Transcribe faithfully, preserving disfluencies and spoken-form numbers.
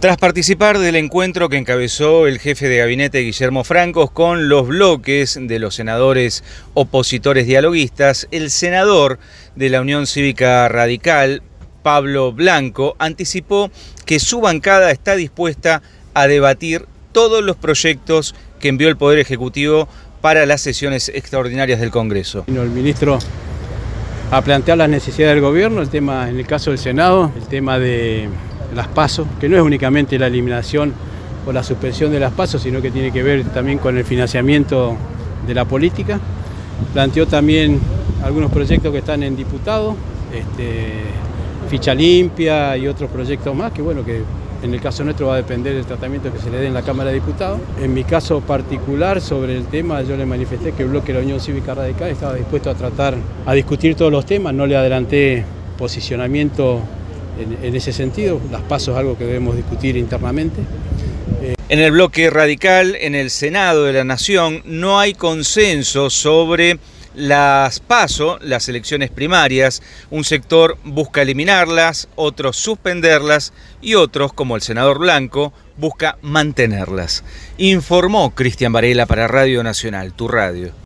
Tras participar del encuentro que encabezó el jefe de gabinete Guillermo Francos con los bloques de los senadores opositores dialoguistas, el senador de la Unión Cívica Radical, Pablo Blanco, anticipó que su bancada está dispuesta a debatir todos los proyectos que envió el Poder Ejecutivo para las sesiones extraordinarias del Congreso. El ministro a plantear las necesidades del gobierno, el tema, en el caso del Senado, el tema de las PASO, que no es únicamente la eliminación o la suspensión de las PASO, sino que tiene que ver también con el financiamiento de la política. Planteó también algunos proyectos que están en diputado, este, ficha limpia y otros proyectos más, que bueno, que en el caso nuestro va a depender del tratamiento que se le dé en la Cámara de Diputados. En mi caso particular, sobre el tema, yo le manifesté que el bloque de la Unión Cívica Radical estaba dispuesto a tratar, a discutir todos los temas, no le adelanté posicionamiento en, en ese sentido. Las PASO es algo que debemos discutir internamente. Eh... En el bloque radical, en el Senado de la Nación, no hay consenso sobre las PASO, las elecciones primarias. Un sector busca eliminarlas, otros suspenderlas y otros, como el senador Blanco, busca mantenerlas. Informó Cristian Varela para Radio Nacional, tu radio.